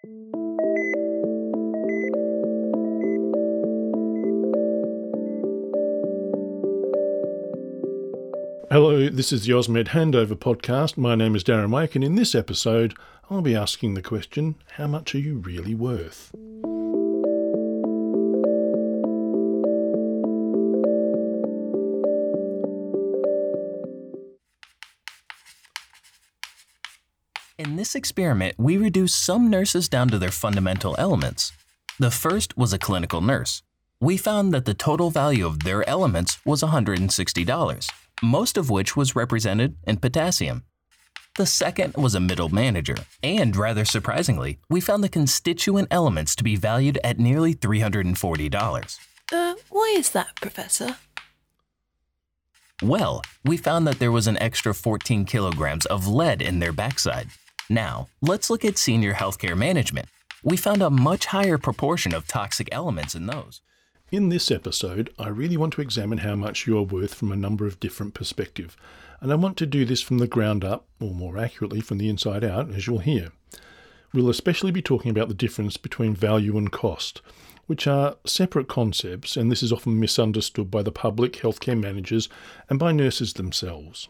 Hello, this is the AusMed Handover podcast. My name is Darren Wake, and in this episode, I'll be asking the question, how much are you really worth? In this experiment, we reduced some nurses down to their fundamental elements. The first was a clinical nurse. We found that the total value of their elements was $160, most of which was represented in potassium. The second was a middle manager, and rather surprisingly, we found the constituent elements to be valued at nearly $340. Why is that, Professor? Well, we found that there was an extra 14 kilograms of lead in their backside. Now, let's look at senior healthcare management. We found a much higher proportion of toxic elements in those. In this episode, I really want to examine how much you are worth from a number of different perspectives, and I want to do this from the ground up, or more accurately from the inside out, as you'll hear. We'll especially be talking about the difference between value and cost, which are separate concepts, and this is often misunderstood by the public, healthcare managers, and by nurses themselves.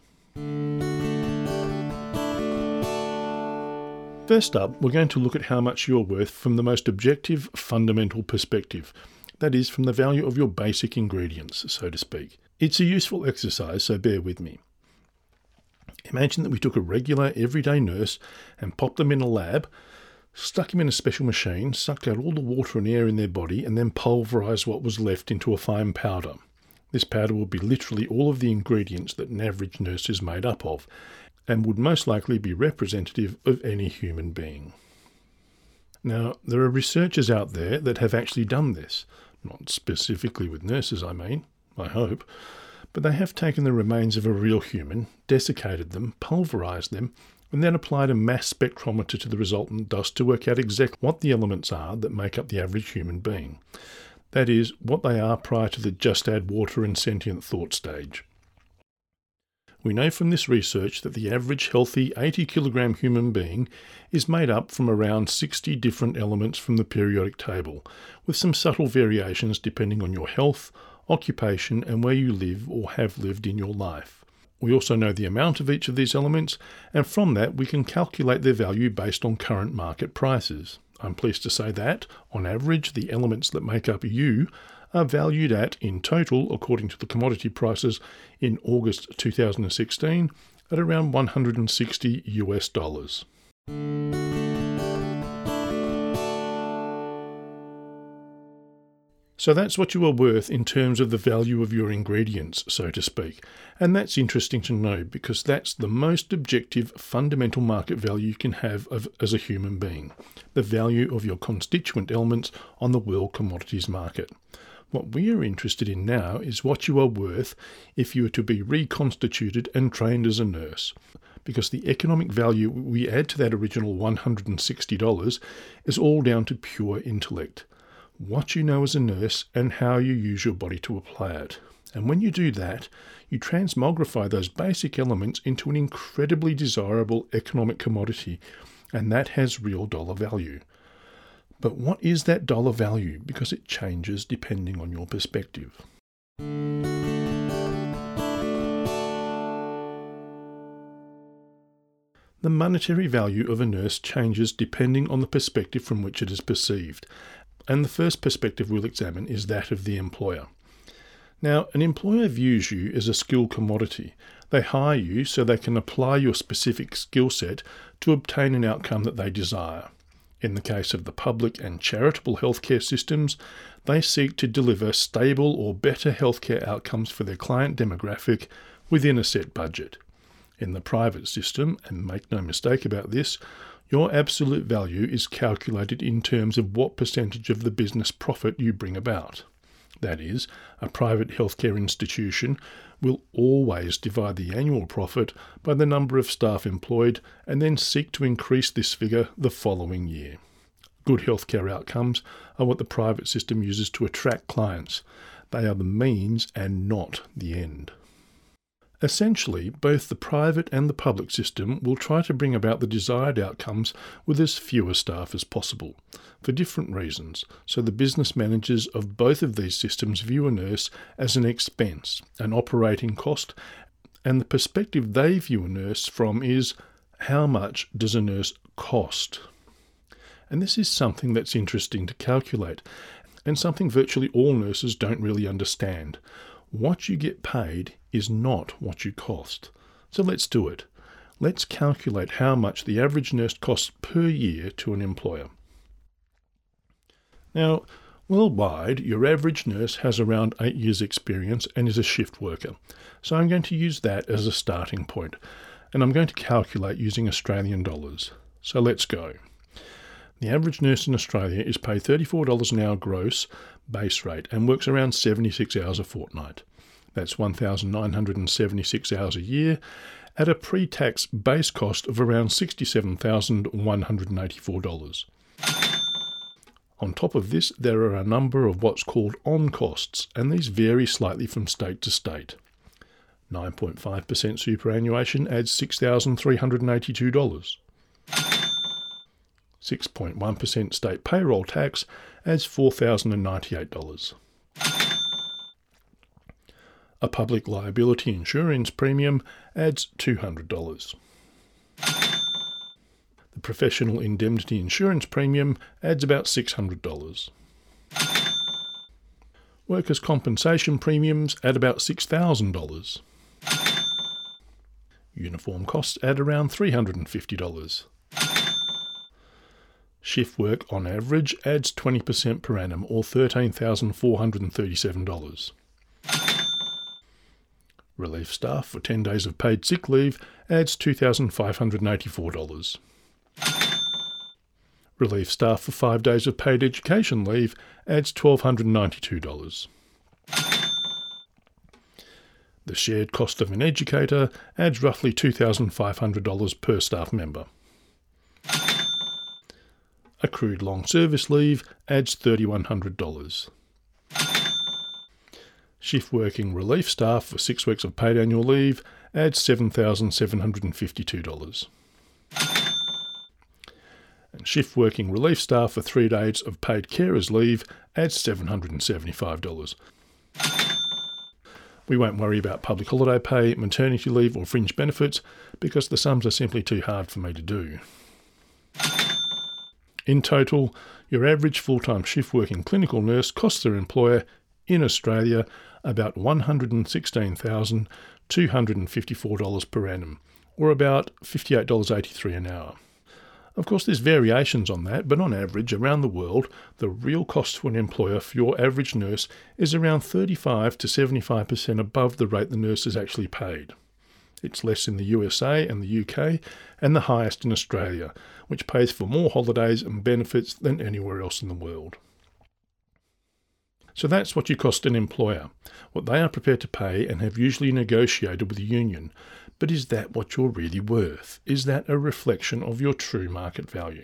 First up, we're going to look at how much you're worth from the most objective, fundamental perspective. That is, from the value of your basic ingredients, so to speak. It's a useful exercise, so bear with me. Imagine that we took a regular, everyday nurse and popped them in a lab, stuck them in a special machine, sucked out all the water and air in their body, and then pulverised what was left into a fine powder. This powder would be literally all of the ingredients that an average nurse is made up of, and would most likely be representative of any human being. Now, there are researchers out there that have actually done this. Not specifically with nurses, I hope, but they have taken the remains of a real human, desiccated them, pulverised them, and then applied a mass spectrometer to the resultant dust to work out exactly what the elements are that make up the average human being. That is, what they are prior to the just add water and sentient thought stage. We know from this research that the average healthy 80-kilogram human being is made up from around 60 different elements from the periodic table, with some subtle variations depending on your health, occupation, and where you live or have lived in your life. We also know the amount of each of these elements, and from that we can calculate their value based on current market prices. I'm pleased to say that, on average, the elements that make up you are valued at, in total, according to the commodity prices in August 2016, at around $160 US. So that's what you are worth in terms of the value of your ingredients, so to speak. And that's interesting to know because that's the most objective, fundamental market value you can have as a human being, the value of your constituent elements on the world commodities market. What we are interested in now is what you are worth if you were to be reconstituted and trained as a nurse, because the economic value we add to that original $160 is all down to pure intellect, what you know as a nurse and how you use your body to apply it. And when you do that, you transmogrify those basic elements into an incredibly desirable economic commodity, and that has real dollar value. But what is that dollar value? Because it changes depending on your perspective. The monetary value of a nurse changes depending on the perspective from which it is perceived, and the first perspective we'll examine is that of the employer. Now, an employer views you as a skill commodity. They hire you so they can apply your specific skill set to obtain an outcome that they desire. In the case of the public and charitable healthcare systems, they seek to deliver stable or better healthcare outcomes for their client demographic within a set budget. In the private system, and make no mistake about this, your absolute value is calculated in terms of what percentage of the business profit you bring about. That is, a private healthcare institution will always divide the annual profit by the number of staff employed and then seek to increase this figure the following year. Good healthcare outcomes are what the private system uses to attract clients. They are the means and not the end. Essentially, both the private and the public system will try to bring about the desired outcomes with as fewer staff as possible, for different reasons, so the business managers of both of these systems view a nurse as an expense, an operating cost, and the perspective they view a nurse from is, how much does a nurse cost? And this is something that's interesting to calculate, and something virtually all nurses don't really understand. What you get paid is not what you cost. So let's do it. Let's calculate how much the average nurse costs per year to an employer. Now, worldwide, your average nurse has around 8 years' experience and is a shift worker. So I'm going to use that as a starting point, and I'm going to calculate using Australian dollars. So let's go. The average nurse in Australia is paid $34 an hour gross base rate and works around 76 hours a fortnight. That's 1,976 hours a year at a pre-tax base cost of around $67,184. On top of this, there are a number of what's called on-costs, and these vary slightly from state to state. 9.5% superannuation adds $6,382. 6.1% state payroll tax adds $4,098. A public liability insurance premium adds $200. The professional indemnity insurance premium adds about $600. Workers' compensation premiums add about $6,000. Uniform costs add around $350. Shift work on average adds 20% per annum, or $13,437. Relief staff for 10 days of paid sick leave adds $2,584. Relief staff for 5 days of paid education leave adds $1,292. The shared cost of an educator adds roughly $2,500 per staff member. Accrued long service leave adds $3,100. Shift working relief staff for 6 weeks of paid annual leave adds $7,752. And shift working relief staff for 3 days of paid carers leave adds $775. We won't worry about public holiday pay, maternity leave or fringe benefits because the sums are simply too hard for me to do. In total, your average full-time shift-working clinical nurse costs their employer in Australia about $116,254 per annum, or about $58.83 an hour. Of course, there's variations on that, but on average, around the world, the real cost to an employer for your average nurse is around 35 to 75% above the rate the nurse is actually paid. It's less in the USA and the UK, and the highest in Australia, which pays for more holidays and benefits than anywhere else in the world. So that's what you cost an employer, what they are prepared to pay and have usually negotiated with the union. But is that what you're really worth? Is that a reflection of your true market value?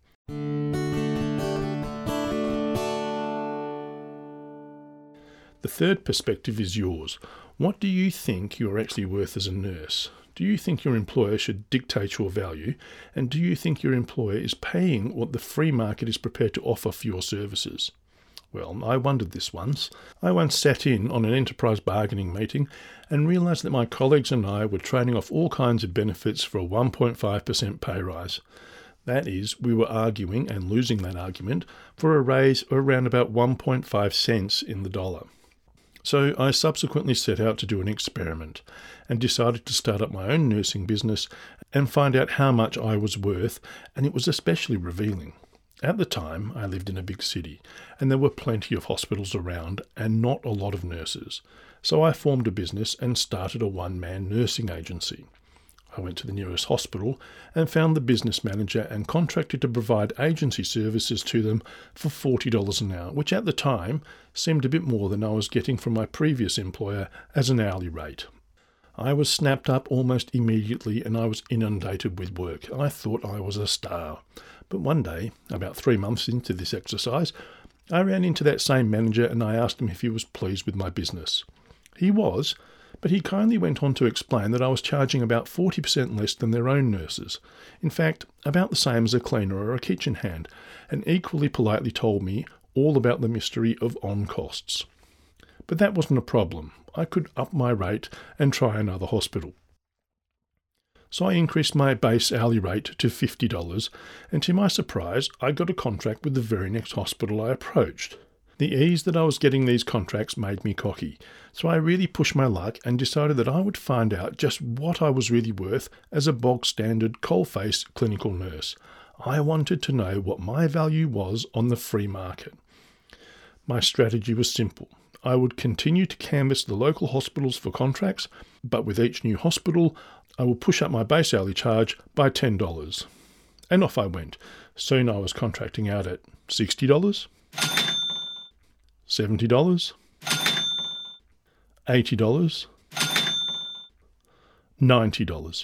The third perspective is yours. What do you think you're actually worth as a nurse? Do you think your employer should dictate your value? And do you think your employer is paying what the free market is prepared to offer for your services? Well, I wondered this once. I once sat in on an enterprise bargaining meeting and realised that my colleagues and I were trading off all kinds of benefits for a 1.5% pay rise. That is, we were arguing and losing that argument for a raise of around about 1.5 cents in the dollar. So I subsequently set out to do an experiment and decided to start up my own nursing business and find out how much I was worth, and it was especially revealing. At the time, I lived in a big city, and there were plenty of hospitals around and not a lot of nurses. So I formed a business and started a one-man nursing agency. I went to the nearest hospital and found the business manager and contracted to provide agency services to them for $40 an hour, which at the time seemed a bit more than I was getting from my previous employer as an hourly rate. I was snapped up almost immediately and I was inundated with work. I thought I was a star. But one day, about 3 months into this exercise, I ran into that same manager and I asked him if he was pleased with my business. He was, But he kindly went on to explain that I was charging about 40% less than their own nurses. In fact, about the same as a cleaner or a kitchen hand, and equally politely told me all about the mystery of on-costs. But that wasn't a problem. I could up my rate and try another hospital. So I increased my base hourly rate to $50, and to my surprise, I got a contract with the very next hospital I approached. The ease that I was getting these contracts made me cocky, so I really pushed my luck and decided that I would find out just what I was really worth as a bog-standard coalface clinical nurse. I wanted to know what my value was on the free market. My strategy was simple. I would continue to canvass the local hospitals for contracts, but with each new hospital, I would push up my base hourly charge by $10. And off I went. Soon I was contracting out at $60, $70, $80, $90.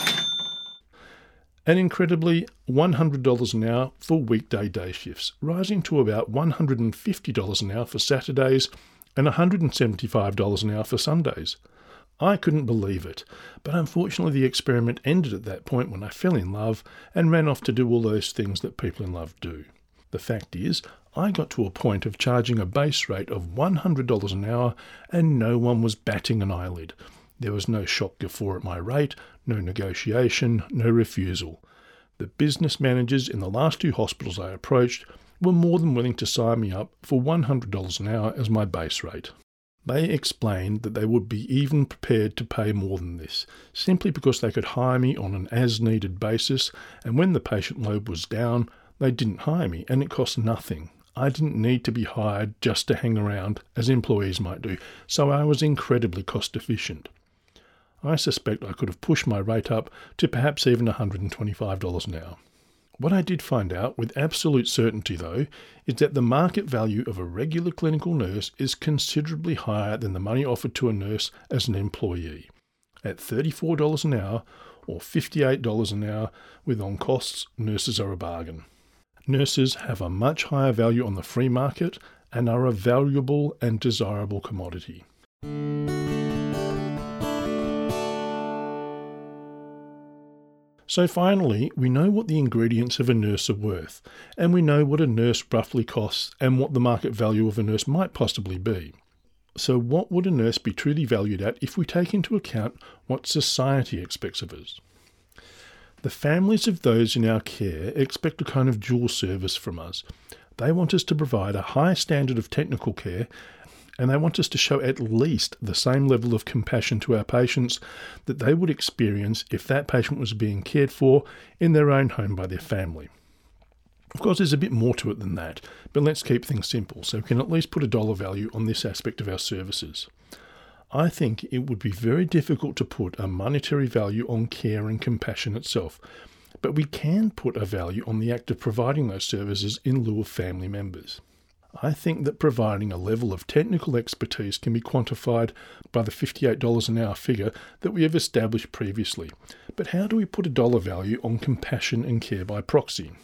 And incredibly, $100 an hour for weekday day shifts, rising to about $150 an hour for Saturdays and $175 an hour for Sundays. I couldn't believe it, but unfortunately the experiment ended at that point when I fell in love and ran off to do all those things that people in love do. The fact is, I got to a point of charging a base rate of $100 an hour and no one was batting an eyelid. There was no shock guffaw at my rate, no negotiation, no refusal. The business managers in the last two hospitals I approached were more than willing to sign me up for $100 an hour as my base rate. They explained that they would be even prepared to pay more than this, simply because they could hire me on an as-needed basis, and when the patient load was down, they didn't hire me, and it cost nothing. I didn't need to be hired just to hang around, as employees might do, so I was incredibly cost-efficient. I suspect I could have pushed my rate up to perhaps even $125 an hour. What I did find out with absolute certainty, though, is that the market value of a regular clinical nurse is considerably higher than the money offered to a nurse as an employee. At $34 an hour or $58 an hour with on-costs, nurses are a bargain. Nurses have a much higher value on the free market and are a valuable and desirable commodity. So finally, we know what the ingredients of a nurse are worth, and we know what a nurse roughly costs and what the market value of a nurse might possibly be. So what would a nurse be truly valued at if we take into account what society expects of us? The families of those in our care expect a kind of dual service from us. They want us to provide a high standard of technical care, and they want us to show at least the same level of compassion to our patients that they would experience if that patient was being cared for in their own home by their family. Of course, there's a bit more to it than that, but let's keep things simple so we can at least put a dollar value on this aspect of our services. I think it would be very difficult to put a monetary value on care and compassion itself, but we can put a value on the act of providing those services in lieu of family members. I think that providing a level of technical expertise can be quantified by the $58 an hour figure that we have established previously. But how do we put a dollar value on compassion and care by proxy?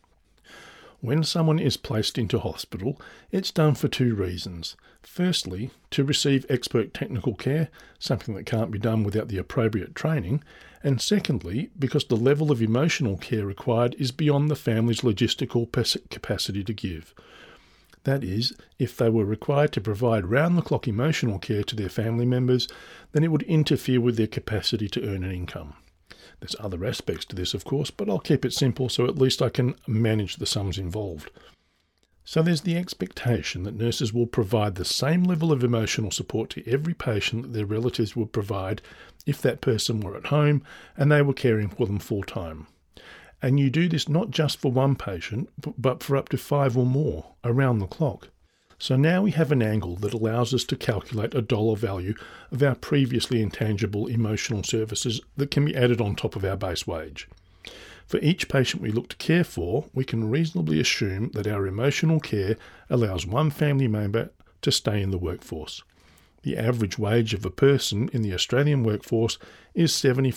When someone is placed into hospital, it's done for two reasons. Firstly, to receive expert technical care, something that can't be done without the appropriate training, and secondly, because the level of emotional care required is beyond the family's logistical capacity to give. That is, if they were required to provide round-the-clock emotional care to their family members, then it would interfere with their capacity to earn an income. There's other aspects to this, of course, but I'll keep it simple so at least I can manage the sums involved. So there's the expectation that nurses will provide the same level of emotional support to every patient that their relatives would provide if that person were at home and they were caring for them full-time. And you do this not just for one patient, but for up to 5 or more, around the clock. So now we have an angle that allows us to calculate a dollar value of our previously intangible emotional services that can be added on top of our base wage. For each patient we look to care for, we can reasonably assume that our emotional care allows one family member to stay in the workforce. The average wage of a person in the Australian workforce is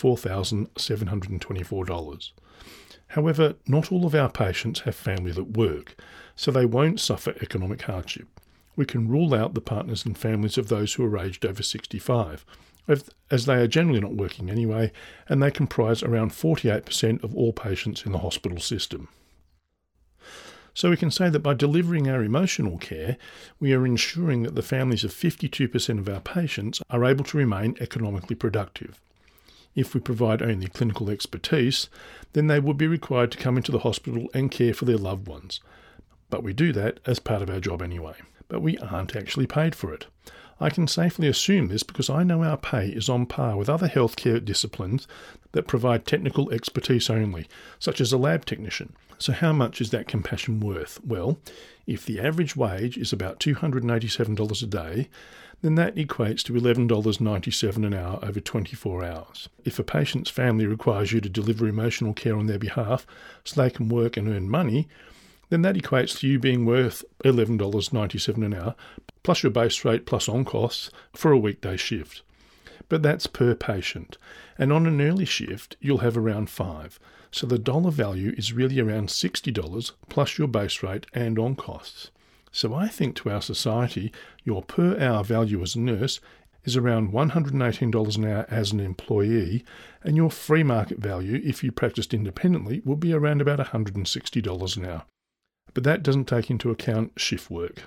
$74,724. However, not all of our patients have family that work, so they won't suffer economic hardship. We can rule out the partners and families of those who are aged over 65. as they are generally not working anyway, and they comprise around 48% of all patients in the hospital system. So we can say that by delivering our emotional care, we are ensuring that the families of 52% of our patients are able to remain economically productive. If we provide only clinical expertise, then they would be required to come into the hospital and care for their loved ones. But we do that as part of our job anyway. But we aren't actually paid for it. I can safely assume this because I know our pay is on par with other healthcare disciplines that provide technical expertise only, such as a lab technician. So how much is that compassion worth? Well, if the average wage is about $287 a day, then that equates to $11.97 an hour over 24 hours. If a patient's family requires you to deliver emotional care on their behalf so they can work and earn money, then that equates to you being worth $11.97 an hour, plus your base rate plus on costs for a weekday shift. But that's per patient, and on an early shift you'll have around 5, so the dollar value is really around $60 plus your base rate and on costs. So I think to our society, your per hour value as a nurse is around $118 an hour as an employee, and your free market value, if you practiced independently, will be around about $160 an hour. But that doesn't take into account shift work.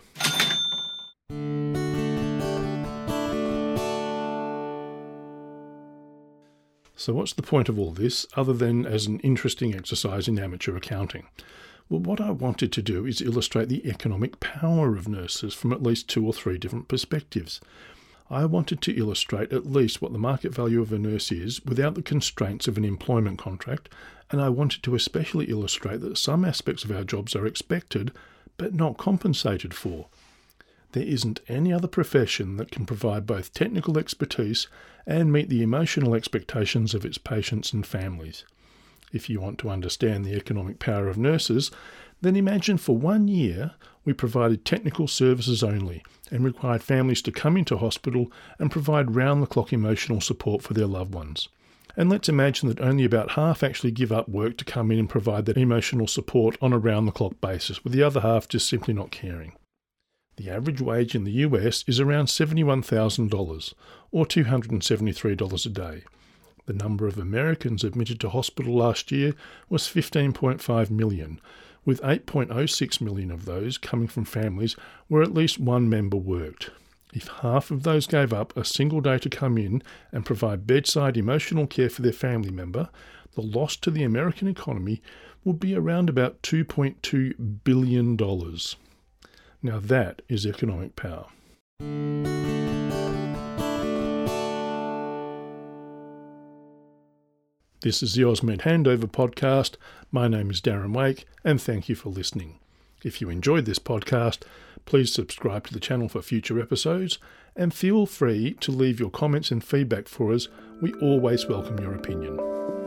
So what's the point of all this, other than as an interesting exercise in amateur accounting? Well, what I wanted to do is illustrate the economic power of nurses from at least 2 or 3 different perspectives. I wanted to illustrate at least what the market value of a nurse is without the constraints of an employment contract, and I wanted to especially illustrate that some aspects of our jobs are expected but not compensated for. There isn't any other profession that can provide both technical expertise and meet the emotional expectations of its patients and families. If you want to understand the economic power of nurses, then imagine for 1 year we provided technical services only and required families to come into hospital and provide round-the-clock emotional support for their loved ones. And let's imagine that only about half actually give up work to come in and provide that emotional support on a round-the-clock basis, with the other half just simply not caring. The average wage in the US is around $71,000, or $273 a day. The number of Americans admitted to hospital last year was 15.5 million, with 8.06 million of those coming from families where at least one member worked. If half of those gave up a single day to come in and provide bedside emotional care for their family member, the loss to the American economy would be around about $2.2 billion. Now that is economic power. This is the AusMed Handover podcast. My name is Darren Wake, and thank you for listening. If you enjoyed this podcast, please subscribe to the channel for future episodes, and feel free to leave your comments and feedback for us. We always welcome your opinion.